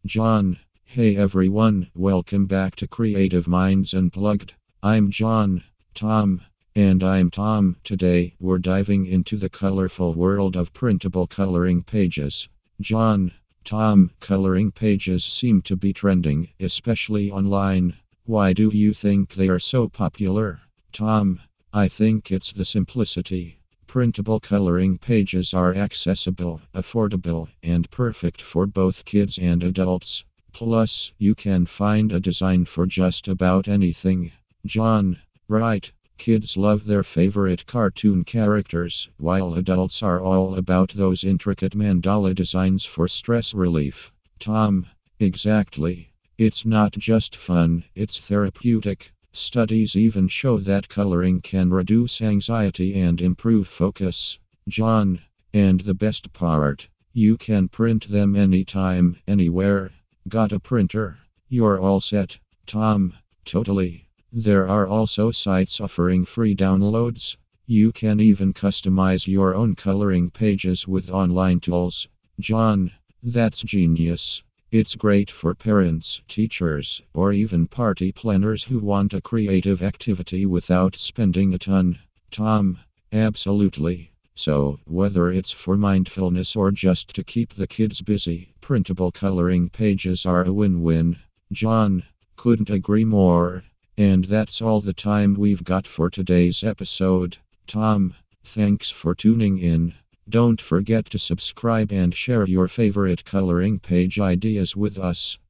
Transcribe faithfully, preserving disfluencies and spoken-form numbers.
John. Hey everyone, welcome back to Creative Minds Unplugged. I'm John. Tom. And I'm Tom. Today, we're diving into the colorful world of printable coloring pages. John. Tom, coloring pages seem to be trending, especially online. Why do you think they are so popular? Tom. I think it's the simplicity. Printable coloring pages are accessible, affordable, and perfect for both kids and adults. Plus, you can find a design for just about anything. John. Right. Kids love their favorite cartoon characters, while adults are all about those intricate mandala designs for stress relief. Tom. Exactly. It's not just fun, it's therapeutic. Studies even show that coloring can reduce anxiety and improve focus. John. And the best part, you can print them anytime, anywhere. Got a printer? You're all set. Tom. Totally. There are also sites offering free downloads. You can even customize your own coloring pages with online tools. John. That's genius. It's great for parents, teachers, or even party planners who want a creative activity without spending a ton. Tom. Absolutely. So, whether it's for mindfulness or just to keep the kids busy, printable coloring pages are a win-win. John. Couldn't agree more. And that's all the time we've got for today's episode. Tom. Thanks for tuning in. Don't forget to subscribe and share your favorite coloring page ideas with us.